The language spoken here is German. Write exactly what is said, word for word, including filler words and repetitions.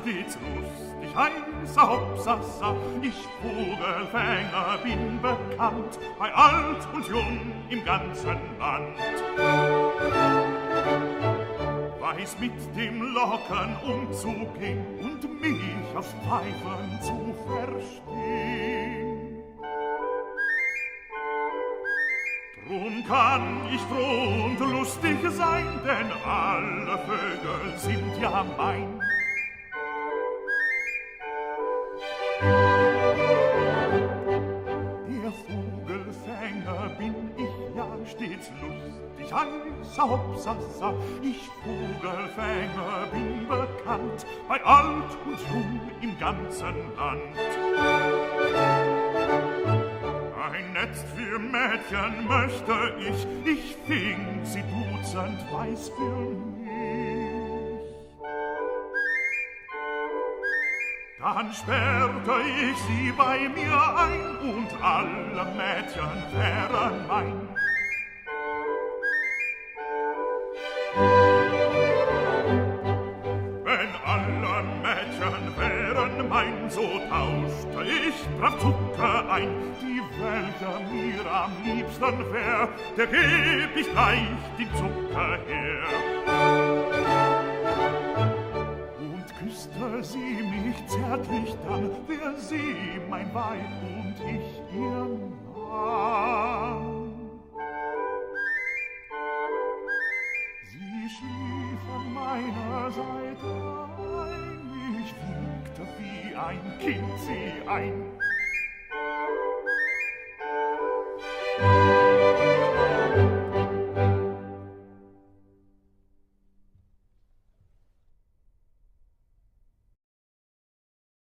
stets lustig, heißer Hopsasa, ich Vogelfänger bin bekannt, bei alt und jung im ganzen Land. Weiß mit dem Locken umzugehen und mich aufs Pfeifen zu verstehen. Drum kann ich froh und lustig sein, denn alle Vögel sind ja mein. Der Vogelfänger bin ich ja stets lustig, heißer Hopsasa, ich Vogelfänger bin bekannt, bei alt und jung im ganzen Land. Ein Netz für Mädchen möchte ich, ich fing sie dutzend weiß für mich. Dann sperrte ich sie bei mir ein und alle Mädchen wären mein. Wenn alle Mädchen wären mein, so tauschte ich brav Zucker ein. Die welche mir am liebsten wär, der geb ich gleich den Zucker her. Und küsste sie mich zärtlich dann, wär sie mein Weib und ich ihr Mann. Sie schlief an meiner Seite ein, ich wiegte wie ein Kind sie ein.